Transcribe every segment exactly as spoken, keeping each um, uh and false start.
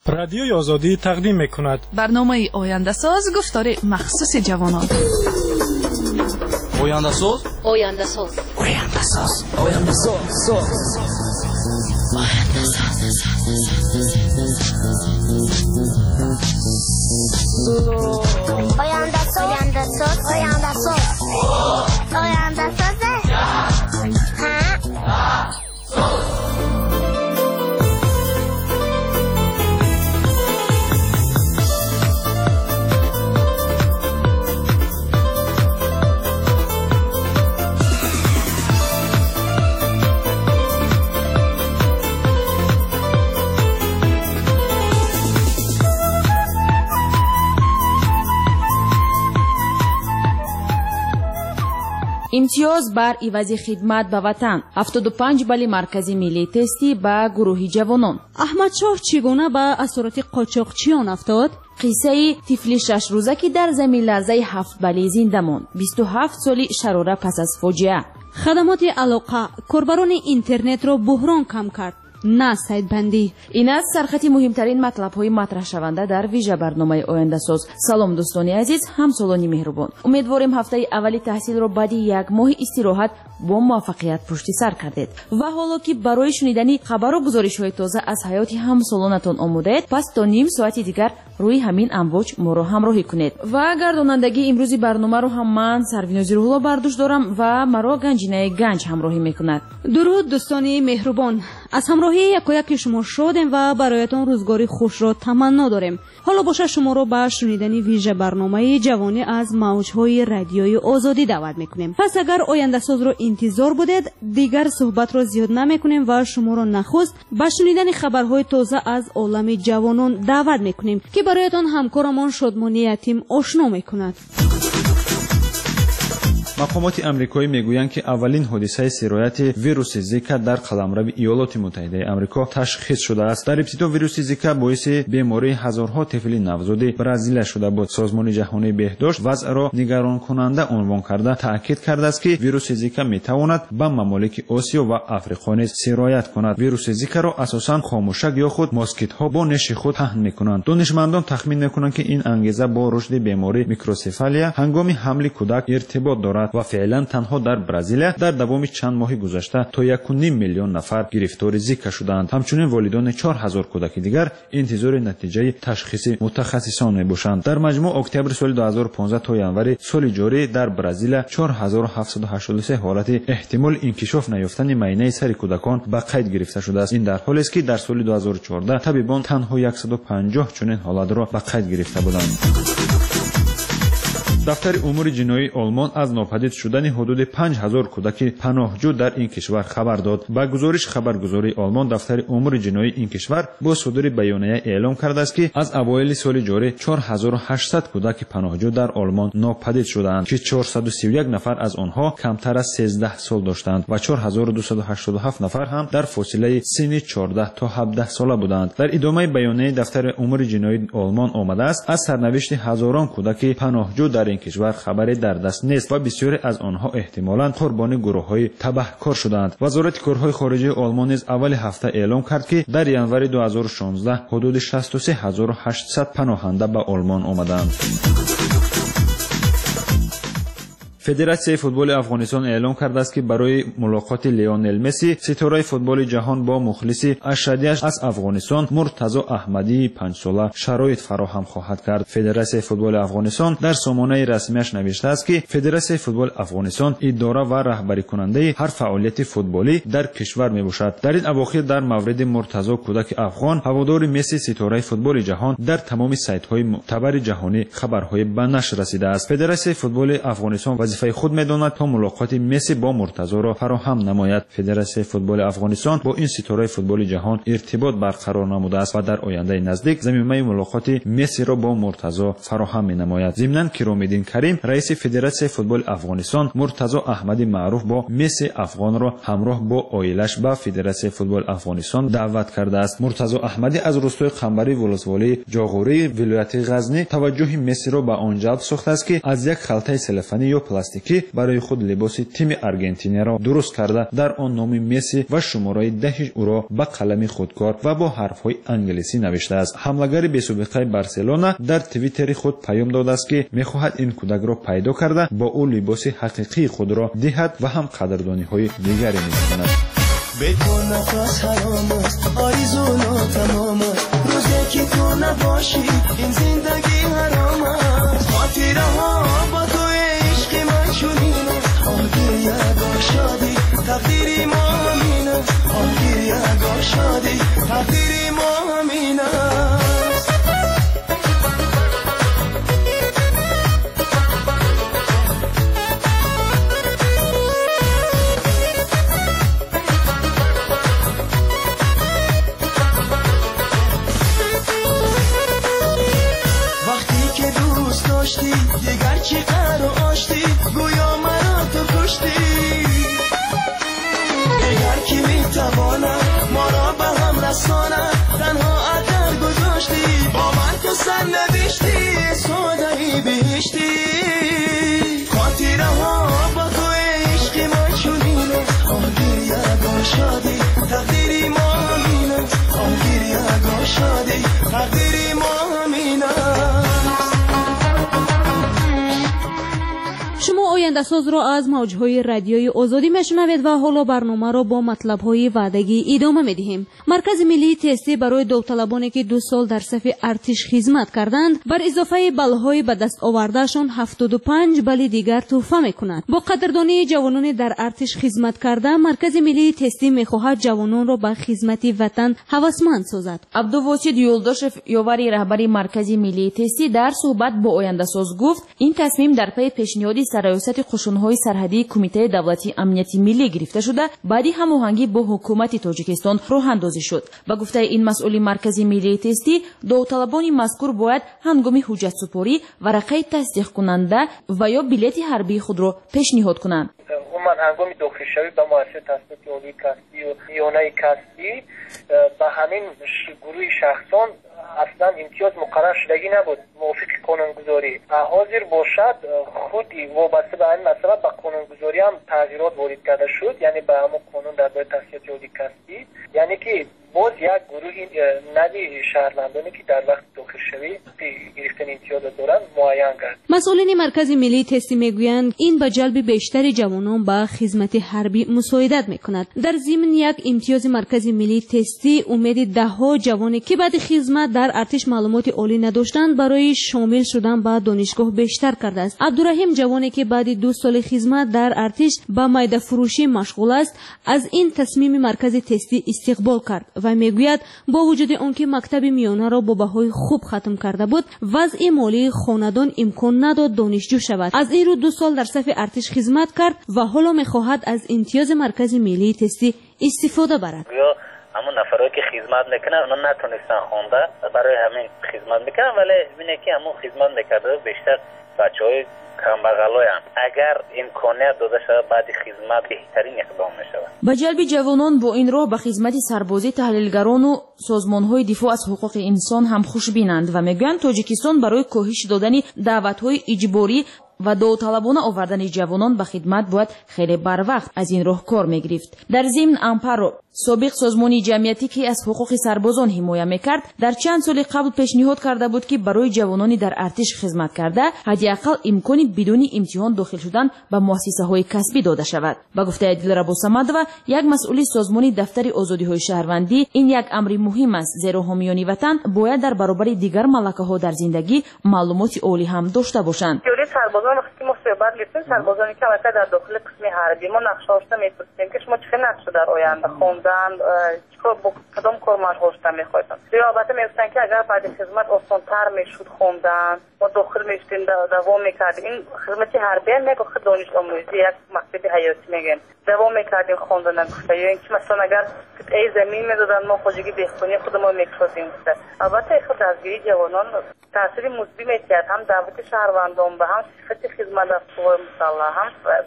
رادیوی آزادی تقدیم میکند برنامه آینده ساز گفتار مخصوص جوانان. آینده ساز آینده ساز آینده ساز آینده ساز آینده ساز آینده ساز آینده ساز آینده ساز امتیاز بر عوض خدمت به وطن. هفتاد و پنج بال مرکزی ملی تستی به گروه جوانان. احمد شاه چگونه به اسارت قاچاقچیان افتاد؟ قصه طفل شش روزه که در زمین لرزه هفت بال زنده ماند. بیست و هفت سالی شراره پس از فاجعه. خدمات علاقه کاربران اینترنت را بحران کم کرد، نه سایت بندی. این است سرخط مهمترین مطلب های مطرح شونده در ویژه برنامه آینده ساز. سلام دوستان عزیز، همسالانی مهربان. امیدواریم هفته اولی تحصیل را بعد یک ماه استراحت با موفقیت پشت سر کردید و حالا که برای شنیدن خبر و گزارش های تازه از حیات همسالانتان آمدید، پس تا نیم ساعت دیگر روی همین امواج ما را همراهی کنید. و گردانندگی امروز برنامه رو هم من سرویناز روح‌الله برداشت دارم و مرا گنجینه گنج همراهی میکند. درود دوستان مهربان، از همراهی یک و یک شما شادیم و برایتان روزگاری خوش را تمنا داریم. حالا باشه شما را به شنیدن ویژه برنامه جوانی از موج‌های رادیوی آزادی دعوت میکنیم. پس اگر آینده ساز رو انتظار بودید، دیگر صحبت را زیاد نمیکنیم و شما را نخست به شنیدن خبرهای تازه از عالم جوانان دعوت میکنیم که برایتان همکارمان شادمانی یتیم آشنا میکند. مقامات آمریکایی میگویند که اولین حادثه سرایت ویروس زیکا در قلمرو ایالات متحده آمریکا تشخیص شده است. در ابتدا ویروس زیکا باعث بیماری هزارها طفل نوزاد برزیل شده بود. سازمان جهانی بهداشت وضع را نگران کننده عنوان کرده تاکید کرده است که ویروس زیکا میتواند به ممالک آسیا و آفریقا نیز سرایت کند. ویروس زیکا را اساساً خاموشک یا خود ماسکت ها با نش خود پهن میکنند. دانشمندان تخمین میکنند که این انگیزه با رشد بیماری میکروسفالیا هنگام حمل کودک ارتباط دارد و فعلا تنها در برزیل در دوام چند ماه گذشته تا یک و نیم میلیون نفر گرفتار زیکا شدند. همچنین والدان چهار هزار کودک دیگر انتظار نتیجه تشخیص متخصصان میباشند. در مجموع اکتبر سال دو هزار و پانزده تا ینور سال جاری در برزیل چهار هزار و هفتصد و هشتاد و سه حالت احتمال انکشاف نیافتن معاینه سر کودکان به قید گرفته شده است. این در حالی است که در سال دو هزار و چهارده طبیبان تنها صد و پنجاه چنین حالت را به قید گرفته بودند. دفتر امور جنایی آلمان از ناپدید شدن حدود پنج هزار کودک پناهجو در این کشور خبر داد. با گزارش خبرگزاری آلمان، دفتر امور جنایی این کشور با صدور بیانیه اعلام کرده است که از اوایل سال جاری چهار هزار و هشتصد کودک پناهجو در آلمان ناپدید شدند که چهارصد و سی و یک نفر از آنها کمتر از سیزده سال داشتند و چهار هزار و دویست و هشتاد و هفت نفر هم در فاصله سن چهارده تا هفده ساله بودند. در ادامه بیانیه دفتر امور جنایی آلمان آمده است از سرنوشت هزاران کودک پناهجو در کشور خبری در دست نیست و بسیاری از آنها احتمالاً قربانی گروه‌های تبهکار شدند. وزارت کارهای خارجه آلمان نیز اول هفته اعلام کرد که در ینور دو هزار و شانزده حدود شصت و سه هزار و هشتصد پناهنده به آلمان آمدند. فدراسیون فوتبال افغانستان اعلام کرده است که برای ملاقات لیونل مسی ستاره فوتبال جهان با مخلص اشدیش از افغانستان مرتضی احمدی پنج ساله شرایط فراهم خواهد کرد. فدراسیون فوتبال افغانستان در سامانه رسمیش نوشته است که فدراسیون فوتبال افغانستان اداره و رهبری کننده هر فعالیت فوتبالی در کشور میباشد. در این اواخر در مورد مرتضی کودک افغان هوادار مسی ستاره فوتبال جهان در تمام سایت‌های معتبر جهانی خبرهای به نشر رسیده است. فدراسیون فوتبال افغانستان وظیفه خود می‌داند تا ملاقات مسی با مرتضی را فراهم نماید. فدراسیون فوتبال افغانستان با این ستاره فوتبال جهان ارتباط برقرار نموده است و در آینده نزدیک زمینه ملاقات مسی را با مرتضی فراهم می‌نماید. ضمناً کرام‌الدین کریم رئیس فدراسیون فوتبال افغانستان مرتضی احمدی معروف با مسی افغان را همراه با عائله‌اش به فدراسیون فوتبال افغانستان دعوت کرده است. مرتضی احمدی از روستای قنبری ولسوالی جاغوری ولایت غزنی توجه مسی را به آن جلب ساخته است که از یک خلطه سلفانی یا پلاستیکی برای خود لباس تیم آرژانتین را درست کرده در آن نام مسی و شماره دهش او را با قلم خودکار و با حرفهای انگلیسی نوشته است. حمله‌گر بی‌سابقه بارسلونا در توییتر خود پیام داده است که می‌خواهد این کودک را پیدا کرده با او لباس حقیقی خود را دهد و هم قدردانی‌های دیگری می‌کند. به تو نفس حرام است آرزو ناتمام است روزی که تو نباشی این زندگی حرام است خاطره ها با تو عشق من چنین است آگیر یگاه شادی تقدیری ما همین است آگیر یگاه شادی تقدیری ما همین است. دیگر چی قرار آشتی گویا مرا تو کشتی دیگر کی میتواند ما را به هم رساند تنها اثر گذاشتی با من تو سر نوشتی سادهی بهشتی خاطره ها با تو عشق ما چنین است آگیر یگاه شادی تقدیری ما همین است آگیر یگاه شادی تقدیری ما همین است. شما آینده ساز را از موجهای رادیوی آزادی میشنوید و حالا برنامه را با مطلب‌های وعدگی ادامه می‌دهیم. مرکز ملی تستی برای داوطلبانی که دو سال در صف ارتش خدمت کردند بر اضافه بل‌های به دست آوردهشان هفتاد و پنج بل دیگر تحفه می‌کند. با قدردانی جوانان در ارتش خدمت کرده مرکز ملی تستی می‌خواهد جوانان را به خدمت وطن هوسمند سازد. عبدالواجد یولداشев یواری رهبری مرکز ملی تستی در صحبت با آینده ساز گفت این تصمیم در پی پیشنهاد سرایست قشون‌های سرحدی کمیته دولتی امنیتی ملی گرفته شده بعدی هماهنگی با حکومت تاجیکستان راه اندازی شد. با گفته این مسئول مرکزی ملی تستی داوطلبان مذکور باید هنگام حجت سپاری ورقه تصدیق کننده و یا بلیط حربی خود را پیشنهاد کنند. عموما هنگام داخلشوی به مؤسسه تحصیلات عالی کسبی و میانه کسبی به همین گروه شخصان اصلا امتیاز مقرر شدگی نبود موافق قانونگذاری. حاضر باشد خودی وابسته به این مسئله به قانونگذاری هم تغییرات وارد کرده شد، یعنی به همون قانون درباره تحصیلات عالی کسبی، یعنی که باز یک گروه ندی شهروندانی که در وقت داخلشوی گرفتن امتیاز دارند معین کرد. مسئولین مرکز ملی تستی میگویند این به جلب بیشتر جوانان به خدمت حربی مساعدت میکند. در ضمن یک امتیاز مرکز ملی تستی امید ده ها جوانی که بعد خدمت در ارتش معلومات عالی نداشتند برای شامل شدن به دانشگاه بیشتر کرده است. عبدالرحیم جوانی که بعد دو سال خدمت در ارتش به میده فروشی مشغول است از این تصمیم مرکز تستی استقبال کرد و میگوید با وجود آنکه مکتب میانه را با بهای خوب ختم کرده بود وضع مالی خاندان امکان نداد دانشجو شود. از این رو دو سال در صف ارتش خدمت کرد و حالا میخواهد از امتیاز مرکز ملی تستی استفاده برد. همون نفرایی که خدمت میکنن اونا نتونستن خونده برای همین خدمت میکنن، ولی ببینه که همون خدمت میکرده بیشتر بچهای کمبغلایم. اگر امکانیت داده شود بعد خدمت بهترین اقدام میشود. با جلب جوانان با این راه به خدمت سربازی تحلیلگران و سازمانهای دفاع از حقوق انسان هم خوشبینند و میگویند تاجیکستان برای کاهش دادن دعوتهای اجباری و داوطلبانه آوردن جوانان به خدمت باید خیلی بر وقت از این راه کار میگرفت. در ضمن امپارو سابق سازمانی جمعیتی که از حقوق سربازان حمایت میکرد در چند سال قبل پیشنهاد کرده بود که برای جوانانی در ارتش خدمت کرده حداقل امکانی بدون امتحان داخل شدن به مؤسسه های کسبی داده شود. با گفته دلربا صمدова یک مسئول سازمان دفتر آزادی های شهروندی این یک امر مهم است، زیرا حامیان وطن باید در برابر دیگر ملکه ها در زندگی معلومات عالی هم داشته باشند. سربازان وقتی ما صحبت می‌کنیم سربازانی که البته در داخل قسم حربی ما نقشه هاشون می‌پرسیم که شما چه نقشه در آینده خوندن چیکار با کدام کار مشغول شدن می‌خواید. یا البته می‌گفتن که اگر بعد خدمت آسان‌تر میشد خوندن ما داخل می‌شدیم دوام می‌کردیم. این خدمت حربی میگه دانش آموزی یک مقصد حیاتی میگن دوام می‌کردیم خوندن گفته یا اینکه مثلا اگر ای زمین می‌دادن ما خودگی بهتونی خودمون می‌کردیم. البته خود درگیری جوانان تاثیر مثبت می‌کرد هم دعوت شهروندان به هم صفت خدمت در قوای مسلح هم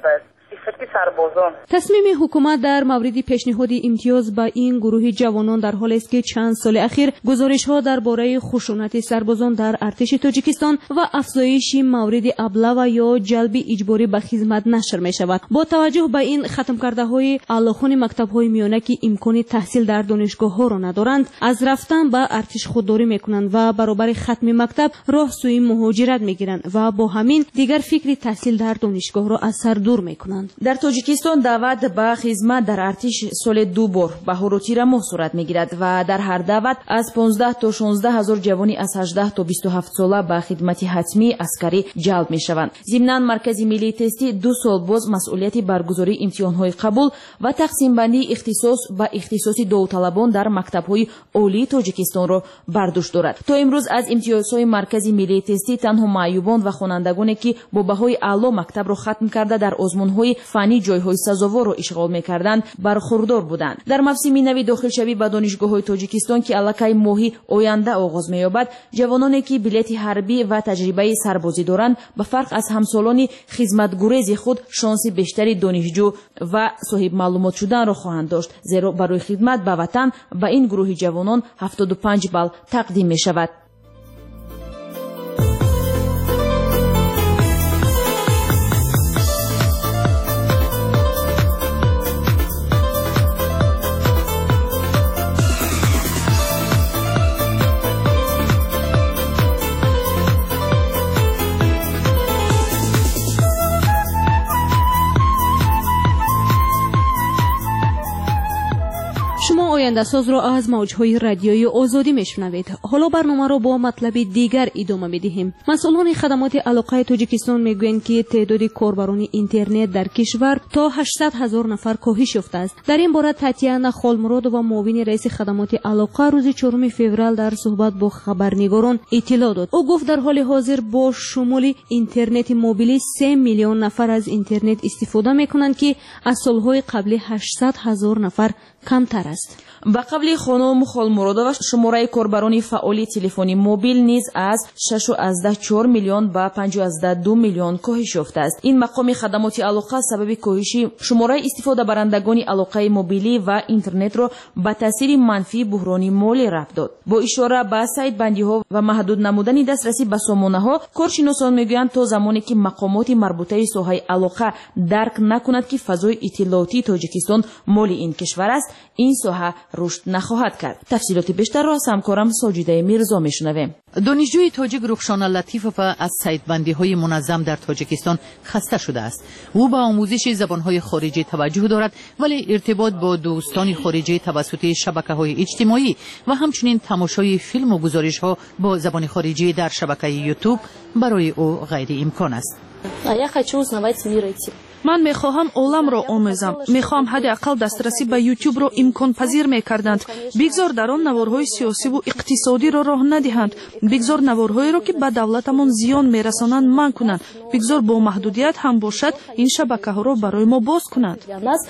صفتی سربازان. تصمیم حکومت در مورد پیشنهاد امتیاز به این گروه جوانان در حالی است که چند سال اخیر گزارش‌ها درباره خشونت سربازان در ارتش تاجیکستان و افزایش مورد ابله یا جلب اجباری به خدمت نشر می‌شود. با توجه به این ختم کرده‌های اعلاخوان مکتب‌های میانه که امکان تحصیل در دانشگاه‌ها را ندارند، از رفتن به ارتش خودداری می‌کنند و برابر ختم مکتب راه سوی مهاجرت می‌گیرند و با همین دیگر فکر تحصیل در دانشگاه را از سر دور می‌کنند. در تاجیکستان دعوت به خدمت در ارتش سال دو بار به هر تیر ماه صورت می‌گیرد و در هر دعوت از پانزده تا شانزده هزار جوانی از هجده تا بیست و هفت ساله به خدمت حتمی عسکری جلب می‌شوند. ضمناً مرکز ملی تستی دو سال باز مسئولیت برگزاری امتحان‌های قبول و تقسیم بندی اختصاص به اختصاص داوطلبان در مکتب‌های عالی تاجیکستان را بر دوش دارد. تا امروز از امتیازهای مرکز ملی تستی تنها معیوبان و خوانندگانی که با بهای اعلی مکتب را ختم کرده در آزمون‌های فنی جای‌های سزاوار را اشغال می‌کردند برخوردار بودند. در موسم نوی داخلشوی به دانشگاه‌های تاجیکستان که الکی ماهی آینده آغاز می‌یابد، جوانانی که بلیط حربی و تجربه سربازی دارند به فرق از همسالان خدمتگریز خود شانس بیشتری دانشجو و صاحب معلومات شدن را خواهند داشت، زیرا برای خدمت به وطن به این گروه جوانان هفتاد و پنج بال تقدیم می‌شود. شما آینده ساز را از موجهای رادیویی آزادی میشنوید. حالا برنامه را با مطلب دیگر ادامه میدهیم. مسئولان خدمات علاقه تاجیکستان میگویند که تعداد کاربران اینترنت در کشور تا هشتصد هزار نفر کاهش یافته است. در این باره تاتیانا خالمراد و معاون رئیس خدمات علاقه روز چهارم فوریه در صحبت با خبرنگاران اطلاع داد. او گفت در حال حاضر با شمول اینترنت موبیلی سه میلیون نفر از اینترنت استفاده میکنند که از سالهای قبلی هشتصد هزار نفر کمتر است. با قبل خانم خالمرادова شماره کاربران فعال تلفنی موبیل نیز از شش و چهار میلیون به پنج و دو میلیون کاهش یافته است. این مقام خدمات علاقه سبب کاهش شماره استفاده برندگان علاقه موبیلی و اینترنت را به تاثیر منفی بحران مالی ربط داد. با اشاره به سایت بندی ها و محدود نمودن دسترسی به سامانه ها، کارشناسان میگویند تا زمانی که مقامات مربوطه ساحه علاقه درک نکند که فضای اطلاعاتی تاجیکستان مال این کشور است، این ساحه رشد نخواهد کرد. تفصیلات بیشتر را از همکارم ساجیده میرزا میشنویم. دانشجوی تاجیک رخشان لطیفوف از سایت‌بندی‌های منظم در تاجیکستان خسته شده است. او به آموزش زبان‌های خارجی توجه دارد، ولی ارتباط با دوستان خارجی توسط شبکه‌های اجتماعی و همچنین تماشای فیلم و گزارش‌ها با زبان خارجی در شبکه یوتیوب برای او غیر امکان است. من میخواهم عالم را آموزم. میخواهم حداقل دسترسی به یوتیوب را امکان پذیر میکردند. بگذار در آن نوارهای سیاسی و اقتصادی را راه ندهند. بگذار نوارهایی را که به دولتمان زیان میرسانند منع کنند. بگذار با محدودیت هم باشد این شبکه ها را برای ما باز کنند.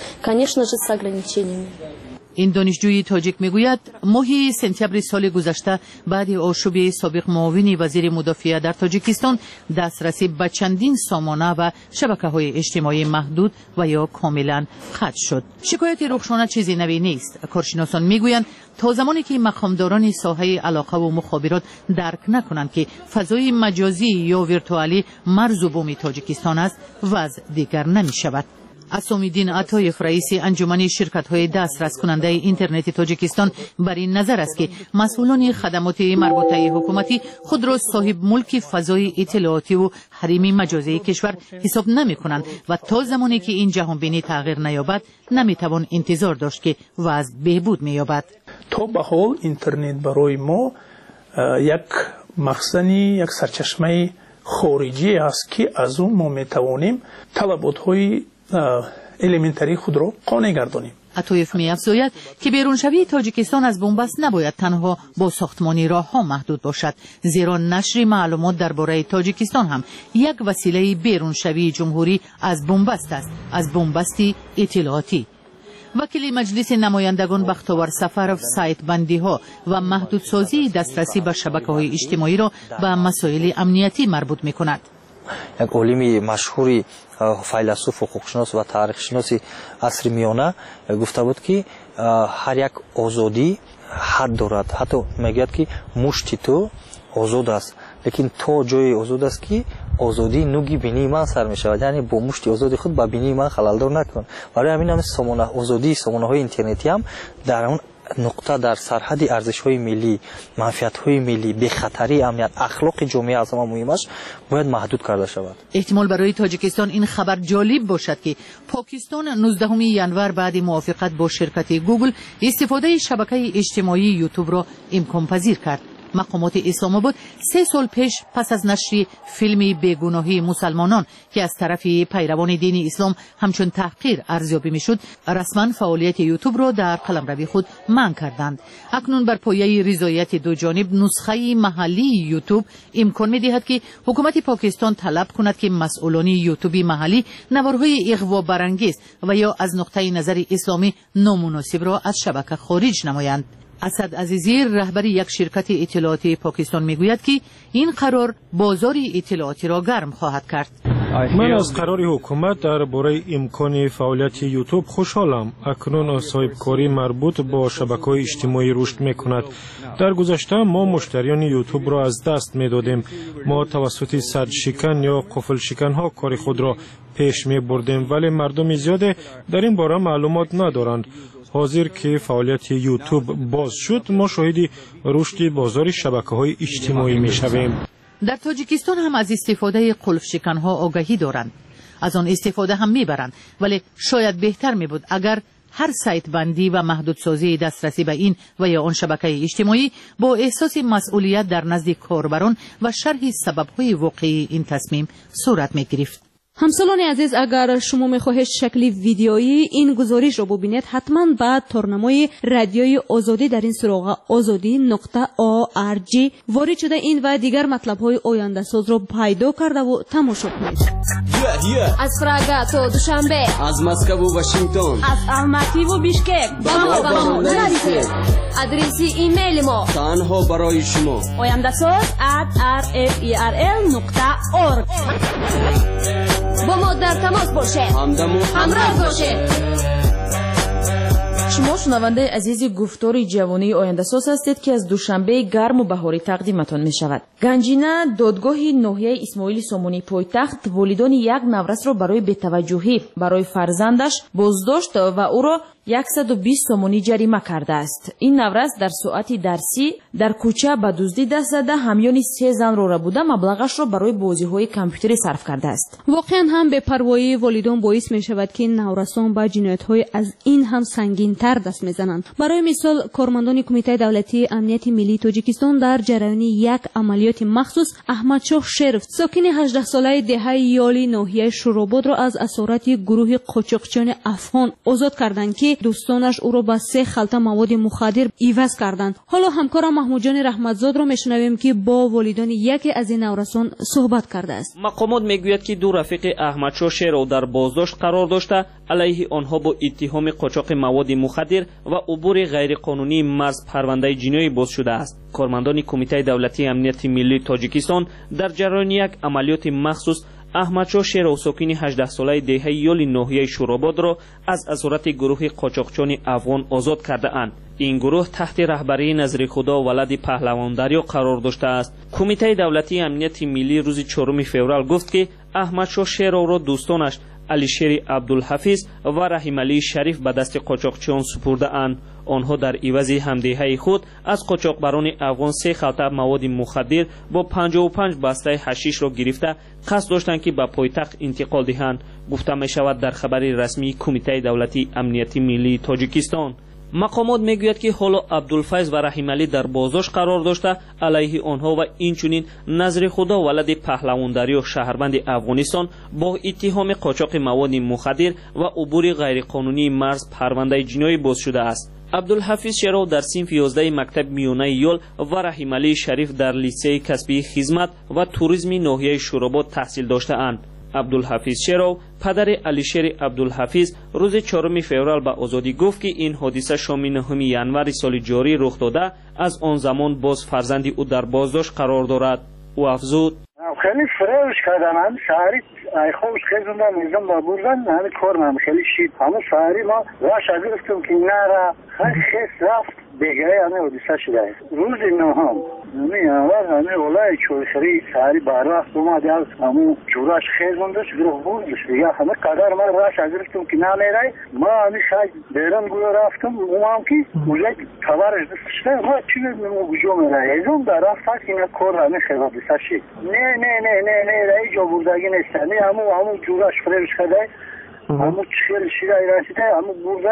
این دانشجوی تاجیک میگوید ماه سپتامبر سال گذشته بعد آشوب سابق معاون وزیر مدافعه در تاجیکستان دسترسی به چندین سامانه و شبکه‌های اجتماعی محدود و یا کاملا قطع شد. شکایت رخشانه چیزی نوی نیست. کارشناسان میگویند تا زمانی که مقامداران ساحه علاقه و مخابرات درک نکنند که فضای مجازی یا ویرتوالی مرز و بوم تاجیکستان است، وضع دیگر نمی شود. اسامیدین عطایف رئیس انجمن شرکت‌های دسترس کننده اینترنت تاجیکستان بر این نظر است که مسئولان خدمات مربوطه حکومتی خود را صاحب ملک فضای اطلاعاتی و حریم مجازی کشور حساب نمی‌کنند و تا زمانی که این جهانبینی تغییر نیابد نمی‌توان انتظار داشت که وضع بهبود می‌یابد. تا به حال اینترنت برای ما یک مخزنی، یک سرچشمه خارجی است که از اون ما می‌توانیم طلبات‌های الیمنتری خود را قانع گردانیم. عطایف می افزاید که بیرونشوی تاجیکستان از بنبست نباید تنها با ساختمانی راه ها محدود باشد، زیرا نشر معلومات درباره تاجیکستان هم یک وسیله بیرونشوی جمهوری از بنبست است، از بنبستی اطلاعاتی. وکیل مجلس نمایندگان بختیار سفرов سایت بندی ها و محدودسازی دسترسی به شبکه‌های اجتماعی را به مسائل امنیتی مربوط می کند. یک عالم مشهوری فیلسوف و حقوقشناس و تاریخشناسی عصر میانه گفته بود که هر یک آزادی حد دارد. حتی میگوید که مشت تو آزاد است، لیکن تو جای آزاد است که آزادی نوگی بینی من سر می شود، یعنی با مشت آزادی خود با بینی من خلالدار نکن. برای همین هم سامانه آزادی سامانه های اینترنتی هم در اون نقطه در سرحد ارزش های ملی، منفعت های ملی، به خطری امنیت اخلاق جامعه از همه مهمش باید محدود کرده شود. احتمال برای تاجیکستان این خبر جالب باشد که پاکستان نوزدهم ژانویه بعد موافقت با شرکت گوگل استفاده شبکه اجتماعی یوتیوب را امکان پذیر کرد. مقامات اسلام آباد سه سال پیش پس از نشر فیلم بیگناهی مسلمانان که از طرف پیروان دین اسلام همچون تحقیر ارزیابی میشد، رسما فعالیت یوتیوب را در قلمرو خود منع کردند. اکنون بر پایه رضایت دو جانب نسخه محلی یوتیوب امکان می‌دهد که حکومت پاکستان طلب کند که مسئولان یوتیوب محلی نوارهای اغوا برانگیز و یا از نقطه نظر اسلامی نامناسب را از شبکه خارج نمایند. اسد عزیزی رهبر یک شرکت اطلاعاتی پاکستان میگوید که این قرار بازار اطلاعاتی را گرم خواهد کرد. من از قرار حکومت درباره امکان فعالیت یوتیوب خوشحالم. اکنون صاحبکاری مربوط با شبکه‌های اجتماعی رشد میکند. در گذشته ما مشتریان یوتیوب را از دست میدادیم. ما توسط صد شکن یا قفل شکن ها کار خود را پیش می بردیم، ولی مردم زیاد در این باره معلومات ندارند. حاضر که فعالیت یوتیوب باز شد، ما شاهد رشد بازار شبکه‌های اجتماعی می‌شویم. در تاجیکستان هم از استفاده قلف شکن‌ها آگاهی دارند. از آن استفاده هم می‌برند، ولی شاید بهتر می‌بود اگر هر سایت بندی و محدودسازی دسترسی به این و یا آن شبکه اجتماعی با احساس مسئولیت در نزد کاربران و شرح سبب‌های واقعی این تصمیم صورت می‌گرفت. همسالان عزیز، اگر شما میخواهید شکلی ویدیویی این گزارش را ببینید، حتما بعد تارنمای رادیوی آزادی در این سراغ آزادی نقطه آ آر جی وارد شده این و دیگر مطلب‌های آینده ساز را پیدا کرده و تماشا کنید. از پراگا تا دوشنبه، از مسکو و واشنگتن، از الماتی و بیشکک، با ما با ما نرسید. آدرس ایمیل ما تنها برای شما آینده ساز ات آر اف ای آر ال نقطه اورگ. با ما در تماس باشه، همراه باشه. شما شنونده عزیز گفتار جوانی آینده ساز هستید که از دوشنبه گرم و بهاری تقدیمتان می شود. گنجینه دادگاه ناحیه اسماعیل سامانی پایتخت والدان یک نورس را برای بی‌توجهی برای فرزندش بازداشت و او را صد و بیست سامانی جریمه کرده است. این نورس در ساعت درسی در کوچه به دزدی دست زده همیان سه زن را بوده مبلغش را برای بازی‌های کامپیوتری صرف کرده است. واقعا هم به پروایی والدان باعث می شود که نورسان به جنایت‌های از این هم سنگین‌تر دست می‌زنند. برای مثال کارمندان کمیته دولتی امنیت ملی تاجیکستان در جریان یک عملیات مخصوص احمدشاه شرف ساکن هجده ساله دهه یالی ناحیه شوراباد را از اسارت گروه قاچاقچیان افغان آزاد کردند که دوستانش او را با سه خلطه مواد مخدر عوض کردند. حالا همکارم محمود جان رحمتزاد را میشنویم که با والدان یکی از این نورسان صحبت کرده است. مقامات میگوید که دو رفیق احمدشاه شیرو در بازداشت قرار داشته علیه آنها با اتهام قاچاق مواد مخدر و عبور غیرقانونی مرز پرونده جنایی باز شده است. کارمندان کمیته دولتی امنیت ملی تاجیکستان در جریان یک عملیات مخصوص احمدشاه شیرو ساکن هجده ساله دهه یالی ناحیه شوراباد را از اسارت گروه قاچاقچیان افغان آزاد کرده اند. این گروه تحت رهبری نظری خدا ولد پهلواندریو قرار داشته است. کمیته دولتی امنیت ملی روز چهارم فوریه گفت که احمدشاه شیرو را دوستانش علیشیر عبدالحفیظ و رحیم علی شریف به دست قاچاقچیان سپرده اند. آنها در عوض همدیهی خود از قاچاقبران افغان سه خلطه مواد مخدر با پنجاه و پنج بسته حشیش را گرفته قصد داشتند که به پایتخت انتقال دهند، گفته می شود در خبر رسمی کمیته دولتی امنیت ملی تاجیکستان. مقامات میگوید که حالا عبدالفیض و رحیم علی در بازداشت قرار داشته علیه آنها و اینچنین نظر خدا ولد پهلواندری و شهروند افغانستان با اتهام قاچاق مواد مخدر و عبور غیرقانونی مرز پرونده جنایی باز شده است. عبدالحفیظ شیرو در صنف یازده مکتب میانه یال و رحیم علی شریف در لیسه کسبی خدمت و توریسم ناحیه شوراباد تحصیل داشته اند. عبدالحفیظ شیرو پدر علیشیر عبدالحفیظ روز چهارم فوریه به آزادی گفت که این حادثه شام نهم ژانویه سال جاری رخ داده، از آن زمان باز فرزند او در بازداشت قرار دارد. او افزود: خیلی فروش کردم هم شهری ای خوش خیزوندم میزم با بردن همین کارم خیلی شید همون شهری ما راش از گفتم که نره خیلی خیس رفت بگه همه حدیثه شده روز نهم همین اول همین اولای چویخری شهری بارا اومده از همون جوراش خیزوندش گروه بردش دیگه همه قدر من راش از گفتم که نمیره ما همین شاید بیرون گویا رفتم اومام که اوزه تبارش دستشته ما چی نمو گجو میره ایزون در رفت که اینا کار همه خیلی حدیثه شید نه نه نه نه نه نه جا بردگی نیسته نه همون همون جوراش فروش کرده همون چخیل شیده ایرانسیده همون برده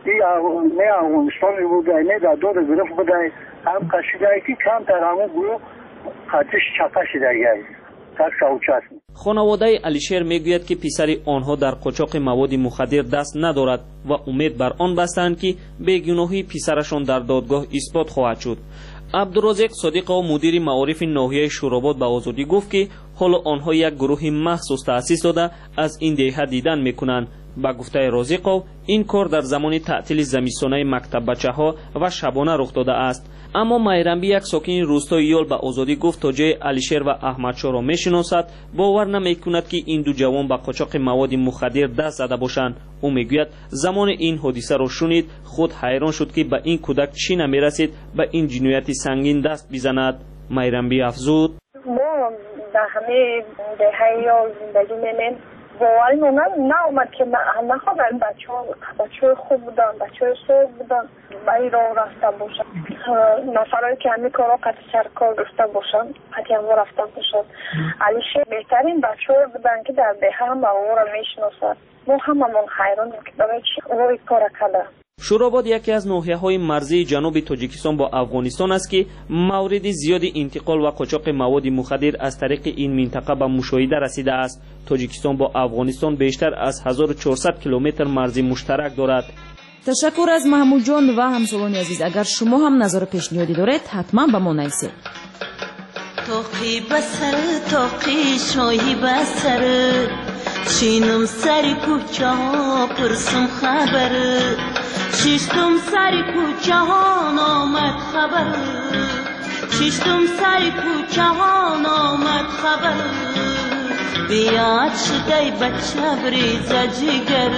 نه افغانستانی بوده نه در دو گرفت بوده هم کشیده که کم تر همون گروه خطش چپه شده تک سوچه خانواده علیشیر میگوید که پسر آنها در قاچاق مواد مخدر دست ندارد و امید بر آن بستند که بیگناهی پسرشان در دادگاه اثبات خواهد شد. عبدالرزاق صادق و مدیر معارف ناحیه شوراباد به آزادی گفت که حالا آنها یک گروه مخصوص تأسیس داده از این دیه دیدن میکنند. با گفته رازق این کار در زمان تعطیل زمستانه مکتب بچه ها و شبانه رخ داده است. اما مایرنبی یک ساکن روستای یال به آزادی گفت تا جای علیشیر و احمدشاه را میشناسد باور نمیکند که این دو جوان به قاچاق مواد مخدر دست زده باشند. او میگوید زمان این حادثه را شنید خود حیران شد که به این کودک چی نمیرسید به این جنایت سنگین دست بزند. مایرنبی افزود ما در همه دهه یال زندگی می‌کنیم باوری نه اومد که نخواهد بچه ها بچه های خوب بودن بچه های صحب بودن بایی راه رفته باشن نفرهایی که همین کارها قطع سرکار رفته باشن قطعی هم رفته باشن علیشه بهترین بچه ها بودن که در ده هم او را میشناسد ما هممون حیرانیم که برای چی او کار کرده. شوراباد یکی از ناحیه‌های مرزی جنوب تاجیکستان با افغانستان است که مورد زیاد انتقال و قاچاق مواد مخدر از طریق این منطقه به مشاهده رسیده است. تاجیکستان با افغانستان بیشتر از هزار و چهارصد کیلومتر مرزی مشترک دارد. تشکر از محمود جان و همسالان عزیز. اگر شما هم نظر پیشنهادی دارید حتما به ما نویسید. توقی بسر توقی شوی بسر شینم سری کوچه ها پرسم خبر ششتم سری کوچه ها نامد خبر ششتم سری کوچه ها نامد خبر بیاد شدی بچه بریزه جگر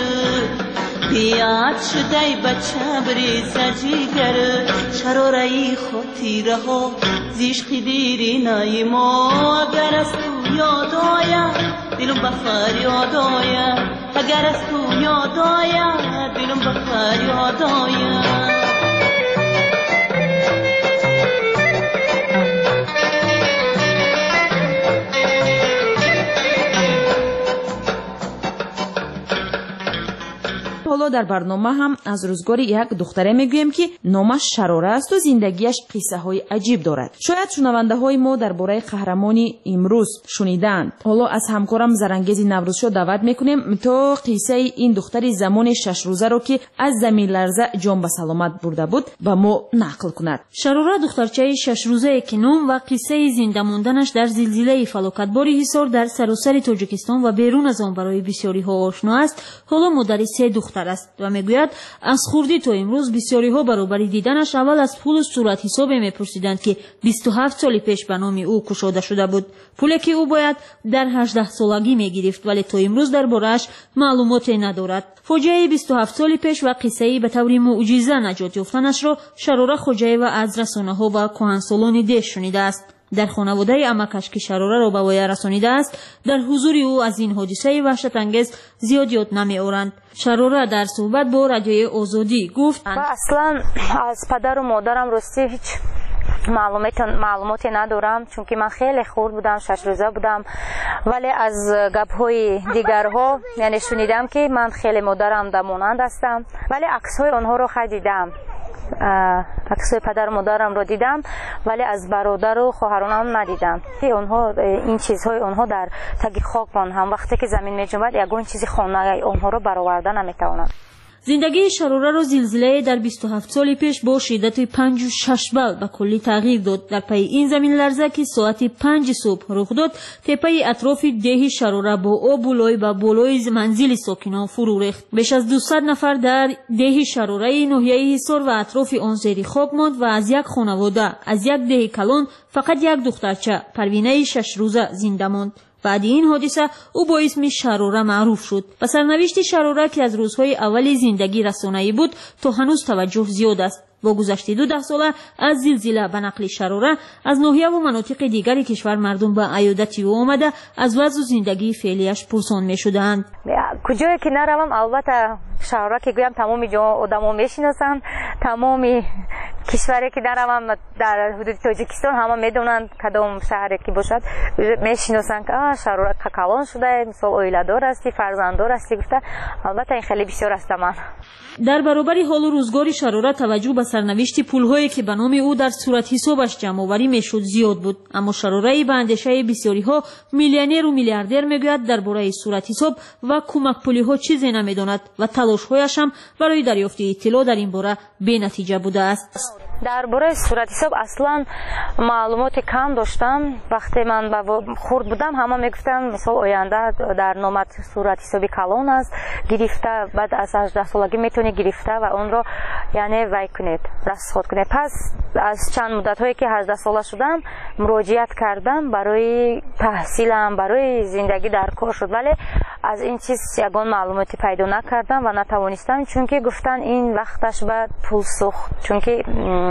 بیاد شدی بچه بریزه جگر چرا رای خاطیره ها زیشقی دیری نای ما اگر از تو یاد آید دلم به فریاد آید اگر از تو یاد آید دلم به فریاد آید. حالا در برنامه هم از روزگار یک دختره میگویم که نامش شراره است و زندگیش قصه های عجیب دارد. شاید شنونده های ما درباره قهرمانی امروز شنیدند. حالا از همکارم زرنگیز نوروزشاه دعوت میکنیم تا قصه این دختر زمان شش روزه رو که از زمین لرزه جان به سلامت برده بود با ما نقل کند. شراره دخترچه شش روزه که نام و قصه زنده ماندنش در زلزله فلاکتباری حصار در سراسر تاجیکستان و بیرون از آن برای بسیاری ها آشنا است. حالا مادر سه دختر است و میگوید از خوردی تا امروز بسیاری ها برابری دیدنش اول از پول و صورت حساب میپرسیدند که بیست و هفت سال پیش به نام او کشاده شده بود. پولی که او باید در هجده سالگی میگرفت ولی تا امروز درباره‌اش معلوماتی ندارد. فاجعه بیست و هفت سال پیش و قصه به طور معجزه نجات یافتنش را شراره خوجایی و از رسانه‌ها و کهنسالان ده شنیده است. در خانواده امکش که شراره را به وی رسانیده است در حضور او از این حادثه وحشت انگیز زیاد یاد نمی‌آورند. شراره در صحبت با رادیوی آزادی گفت اصلا از پدر و مادرم راستی هیچ معلومات معلوماتی ندارم چون که من خیلی خرد بودم شش روزه بودم ولی از گپ‌های دیگرها یعنی شنیدم که من خیلی مادرم دمانند هستم ولی عکس‌های آنها را خریدم عکس‌های پدر و مادرم را دیدم ولی از برادر و خواهرانم ندیدم. اونها این چیزهای اونها در تگ خاک هم وقتی که زمین می‌جنبد یگان چیزی خانه اونها را برآورده نمی‌توانند. زندگی شروره را زلزله در بیست و هفت سال پیش با شدت پنج و شش بال به کلی تغییر داد. در پی این زمین لرزه که ساعت پنج صبح رخ داد، تپه اطراف ده شروره با آب و لای به بالای منزل ساکنان فرو ریخت. بیش از دویست نفر در ده شروره ناحیه حصار و اطراف آن زیر خاک ماند و از یک خانواده از یک ده کلان فقط یک دخترچه پروینه شش روزه زنده ماند. بعد این حادثه او با اسم شروره معروف شد. و سرنوشت شروره که از روزهای اولی زندگی رسانه‌ای بود تا هنوز توجه زیاد است. با گذشت دو ده ساله از زلزله به نقل شروره از ناحیه و مناطق دیگری کشور مردم به عیادت او آمده از وضع زندگی فعلیش پرسان می شدند. کجایی که نروم البته شروره که گویم تمام جا آدمو میشناسن، تمام کشوری که نروم در حدود تاجیکستان همه میدونن کدام شهری که باشد میشناسن که شروره کلان شده، مثلا اویله دار هستی، فرزنددار هستی گفته. البته این خیلی بسیار است. من در برابر حال و روزگار شروره توجه به سرنوشت پول‌هایی که به نام او در صورت حسابش جمع‌آوری میشد زیاد بود، اما شروره به اندیشه بسیاری‌ها میلیونر و میلیاردر میگوید درباره صورت حساب و کمک پولی‌ها چیزی نمیداند و تلاش‌هایش هم برای دریافت اطلاع در این باره بی‌نتیجه بوده است. درباره صورت حساب اصلا معلومات کم داشتم. وقتی من خرد بودم همه میگفتن مثلا آینده در نامت صورت حسابی کلان است، گرفته بعد از هجده سالگی میتونی گرفته و اون رو یعنی وای کنید، رصد کنید. پس از چند مدت هایی که هجده ساله شدم مراجعت کردم برای تحصیلم، برای زندگی در کار شد، ولی از این چیز یگان معلوماتی پیدا نکردم و نتوانستم، چون که گفتن این وقتش بعد پول سوخت، چون که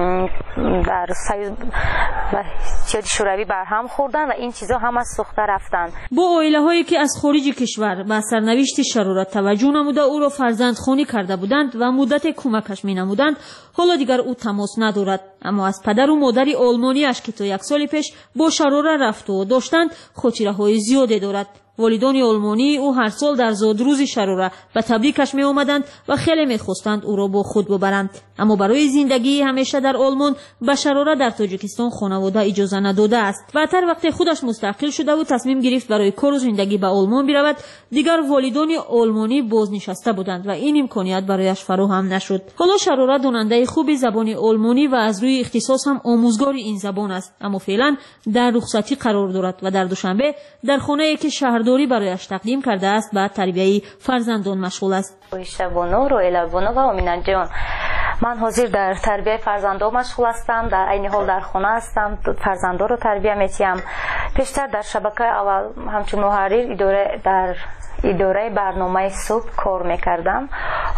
در سیاست و اتحاد شوروی برهم خوردن و این چیزا هم از سوخته رفتن. با عائله هایی که از خارج کشور به سرنوشت شروره توجه نموده او را فرزندخوانی کرده بودند و مدت کمکش می نمودند، حالا دیگر او تماس ندارد. اما از پدر و مادر آلمانیش که تا یک سال پیش با شروره رفت و داشتند خاطره های زیادی دارد. والدان آلمانی او هر سال در زادروز شروره به تبریکش می آمدند و خیلی می خواستند او را با خود ببرند، اما برای زندگی همیشه در آلمان به شروره در تاجیکستان خانواده اجازه نداده است. بعدتر وقتی خودش مستقل شده و تصمیم گرفت برای کار و زندگی به آلمان برود، دیگر والدان آلمانی بازنشسته بودند و این امکانیت برایش فراهم نشد. حالا شروره داننده خوب زبان آلمانی و از روی اختصاص هم آموزگار این زبان است، اما فعلا در رخصتی قرار دارد و در دوشنبه در خانه‌ای که شهرداری برایش تقدیم کرده است به تربیت فرزندان مشغول است. شبانو رو الابونو و امینان جان، من حاضر در تربیت فرزندان مشغول هستم، در این حال در خانه هستم، فرزندان رو تربیت می‌کنم. پیشتر در شبکه اول همچون محرر اداره در اداره برنامه صبح کار میکردم.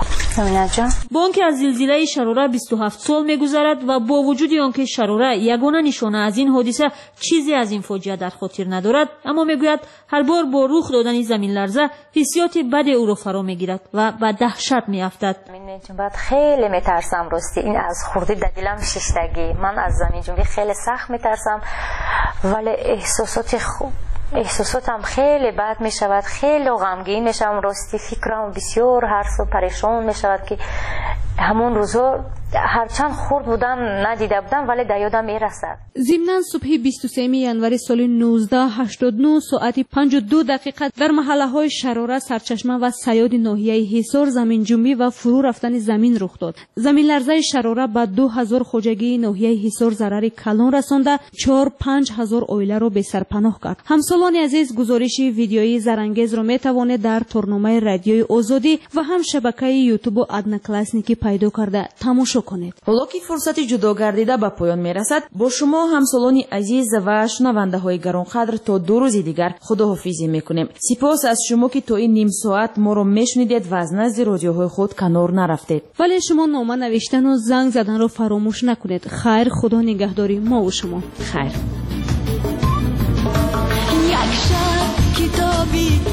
با آنکه از زلزله شروره بیست و هفت سال میگذرد و با وجود آنکه شروره یگانه نشانه از این حادثه چیزی از این فاجعه در خاطر ندارد، اما میگوید هر بار با رخ دادن زمین لرزه حسیات بد او را فرا میگیرد و به دهشت میافتد. من خیلی میترسم، راستی این از خوردی در دلم شیشتگی. من از زمین جنبی خیلی سخت میترسم، ولی احساسات خوب احساساتم خیلی بد می شود، خیلی غمگین می شدم. راستی فکرم بسیار هر سو پریشان می شود که همون روزا هرچند خورد بودم ندیده بودم ولی در یادم می رسد. ضمناً صبح بیست و سوم ژانویه سال نوزده هشتاد و نه ساعت پنج و دو دقیقه در محله های شروره، سرچشمه و سیاد ناحیه حصار زمین جنبی و فرو رفتن زمین رخ داد. زمین لرزه شروره به دو هزار خواجگی ناحیه حصار ضرر کلان رسانده، چهار پنج هزار عائله را به سرپناه کرد. همسالان عزیز گزارش ویدیویی زرانگیز را می توانید در تورنمه رادیوی آزادی و هم شبکه یوتیوب و ادنا کلاسنیکی پیدا کرده تماشا کنید. حالا که فرصت جدا گردیده به پایان می رسد، با شما همسالان عزیز و شنونده های گرانقدر تا دو روز دیگر خداحافظی می کنیم. سپاس از شما که تا این نیم ساعت ما را می شنیدید و از نزد رادیوهای خود کنار نرفتید. ولی شما نامه نوشتن و زنگ زدن را فراموش نکنید. خیر، خدا نگهداری ما و شما. خیر. یک شب کتابی